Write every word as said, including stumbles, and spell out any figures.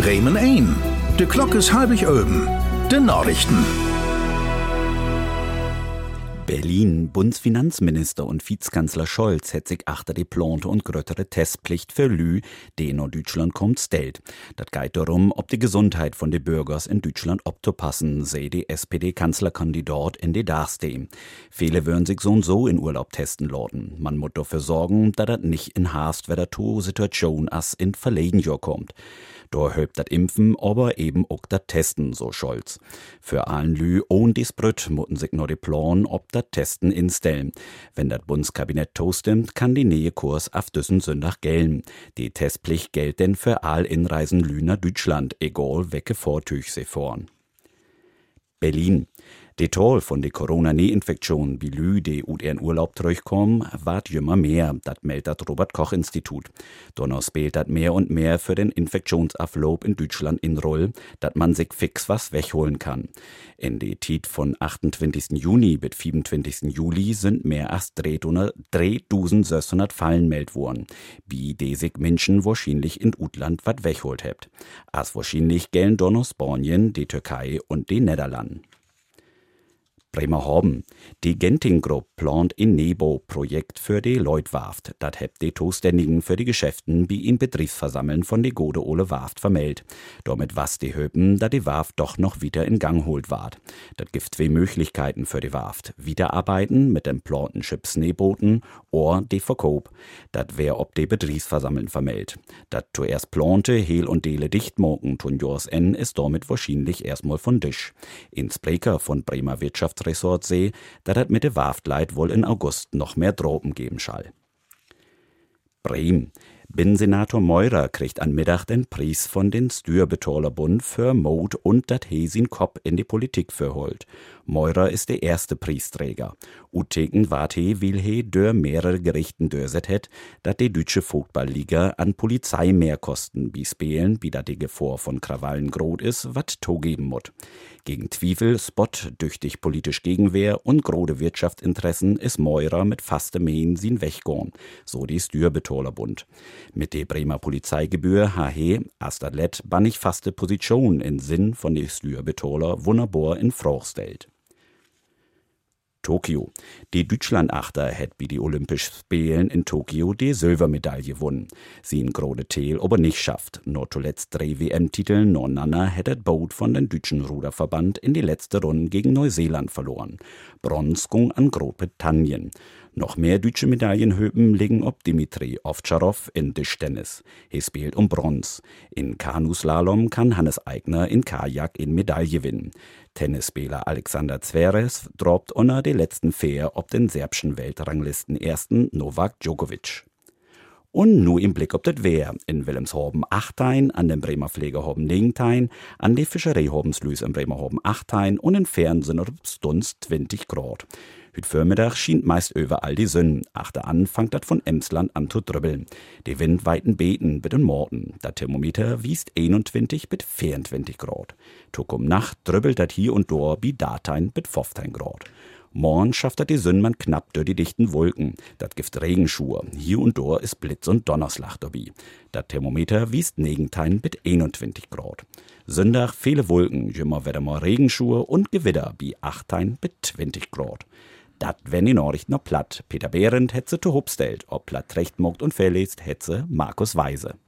Bremen ein. De Glock is halbig öben. De Nachrichten. Berlin. Bundesfinanzminister und Vizekanzler Scholz hat sich achter die plante und größere Testpflicht für Lü, die in Deutschland kommt, stellt. Das geht darum, ob die Gesundheit von den Bürgers in Deutschland obzupassen, sei die S P D-Kanzlerkandidat in die Dachste. Viele würden sich so und so in Urlaub testen lassen. Man muss dafür sorgen, dass das nicht in Haast, wer der Situation as in verlegen Jahr kommt. Da hilft das Impfen, aber eben auch das Testen, so Scholz. Für allen Lü ohne dies Brüt mutten sich nur die Plan, ob das Testen instellen. Wenn das Bundeskabinett tostimmt, kann die nähe Kurs auf diesen Sonntag gelten. Die Testpflicht gilt denn für all Inreisen Lü nach Deutschland, egal welche Vortüch sie fahren. Berlin. Die Toll von der Corona-Infektion, wie Lü, die ut ihren Urlaub zurückkommen, ward jümmer mehr. Das meldet das Robert-Koch-Institut. Donner spielt das mehr und mehr für den Infektionsablauf in Deutschland in Roll, dass man sich fix was wegholen kann. In die Tit von achtundzwanzigsten Juni bis fünfundzwanzigsten Juli sind mehr als dreitausendsechshundert Fallen meldet worden, wie die sich Menschen wahrscheinlich in Utland wat wegholt hebt. As wahrscheinlich gellen Donner Spanien, die Türkei und die Niederlande. Bremerhaven. Die Genting-Gruppe plant ein Nebo-Projekt für die Leutwarft. Das hebt die Zuständigen für die Geschäften wie in Betriebsversammeln von die Gode Ole Warft vermeldet. Damit was die Höpen, da die Warft doch noch wieder in Gang holt ward. Das gibt zwei Möglichkeiten für die Warft. Wiederarbeiten mit dem planten Schiffsneeboten oder die Verkauf. Das wär ob die Betriebsversammeln vermeldet. Das zuerst plante Hehl und Dele dichtmoken tun Jors N ist damit wahrscheinlich erstmal von Tisch. In Sprecher von Bremer Wirtschafts Resort See, da dat mit de Warftleit wohl in August noch mehr Dropen geben schall. Bremen. Binnensenator Meurer kriegt an Mittag den Preis von den Steuerbetalerbund für Mut und dat Hesin Kopp in die Politik verholt. Meurer ist der erste Preisträger. Uteken wart he, will he dör mehrere Gerichten dörset het, dat die deutsche Fußballliga an Polizeimehrkosten bispelen, wie dat die Gefahr von Krawallen grot is, wat to geben mut. Gegen Zwiefel, Spot, düchtig politisch Gegenwehr und grode Wirtschaftsinteressen is Meurer mit faste Mähen sin weggorn, so die Steuerbetalerbund. Mit der Bremer Polizeigebühr ha he, as dat let, bannig faste Position in Sinn von die Steuerbetaler wunderbar in Frage stellt. Tokio. Die Deutschlandachter hätt wie die Olympischen Spielen in Tokio die Silbermedaille gewonnen. Sie in grode Tel aber nicht schafft. Nur zuletzt drei W M-Titel nebeneinander hätt das Boot von den deutschen Ruderverband in die letzte Runde gegen Neuseeland verloren. Bronze ging an Großbritannien. Noch mehr deutsche Medaillenhöpen liegen ob Dimitri Ovtcharov in Tischtennis. Er spielt um Bronze. In Kanuslalom kann Hannes Aigner in Kajak in Medaille gewinnen. Tennisspieler Alexander Zverev droppt unter der letzten Fair ob den serbischen Weltranglisten ersten Novak Djokovic. Und nu im Blick ob das Wehr. In Wilhelmshaven Achtein, an dem Bremer Pflegehoben Negentein, an die Fischereihobenslüs im Bremerhoben Achtein und in Fernsehen ob Stunz zwanzig Grad. Hüt Vormittag schient meist überall die Sonne. Achter an fangt dat von Emsland an zu drübbeln. Die Windweiten beten mit den Morgen. Dat Thermometer wiest einundzwanzig bis vierundzwanzig Grad. Tuck um Nacht drübbelt dat hier und dort bi Datein bis fünfzehn Grad. Morgen schafft dat die Sonne man knapp durch die dichten Wolken. Dat gibt Regenschuhe. Hier und dort ist Blitz und Donnerslag dabei. Dat Thermometer wiest negentein bis einundzwanzig Grad. Sonntag viele Wolken, jümmer wieder mal Regenschuhe und Gewitter bi achtein bis zwanzig Grad. Dat wenn die Nachrichten noch platt. Peter Behrendt hetze zu Hubstellt. Ob platt recht mogt und verlest, hetze Markus Weise.